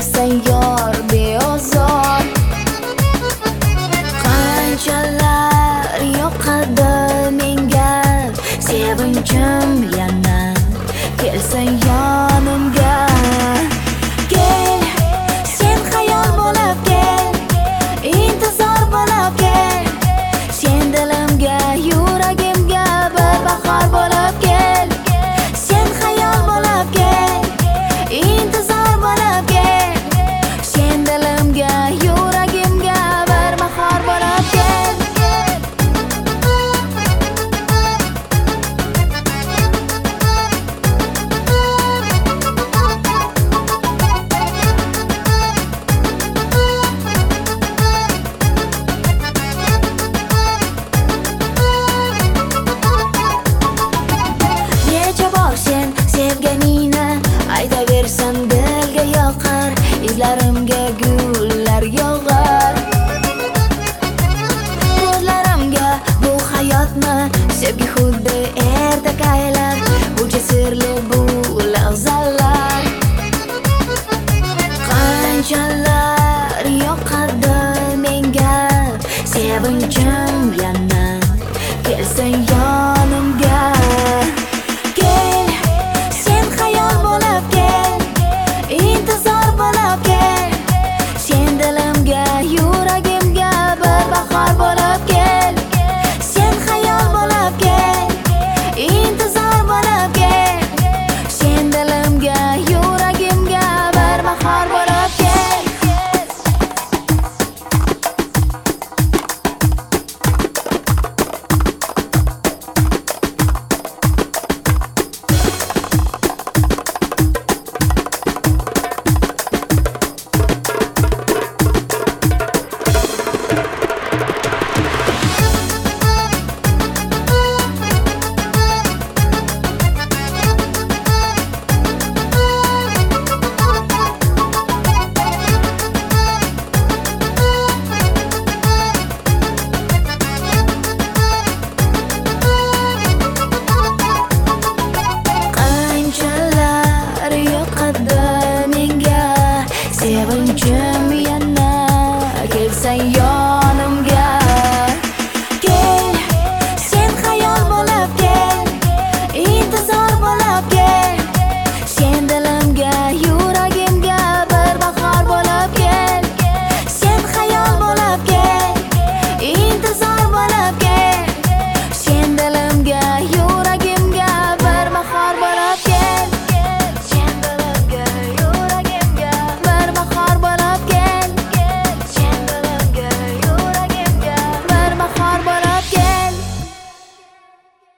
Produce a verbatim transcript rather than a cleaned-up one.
kelsang yor beozor. Qanchalar yoqadi menga sevinchim yana kelsang yonimga. Kel, sen xayol bo'lib kel, intizor bo'lib kel. Sen dilimga, yuragimga bir bahor bo'lib kel. Sen xayol bo'lib kel, intizor bo'lib kel. Sen dilimga, yuragimga bir bahor bo'lib kel. Sevganingni aytaversan dilga yoqar, izlarimga gullar yog'ar. Ko'zlarimga bu hayotni sevgi xuddi ertak aylar, bu sirli bu lahzalar. Qanchalar yoqadi menga sevinchim yana kelsang yonimga. Bahor bo'lib kel, sen xayol bo'lib kel, intizor bo'lib kel. Sen dilimga, yuragimga bir bahor bo'lib kel. Sevinchim yana kelsang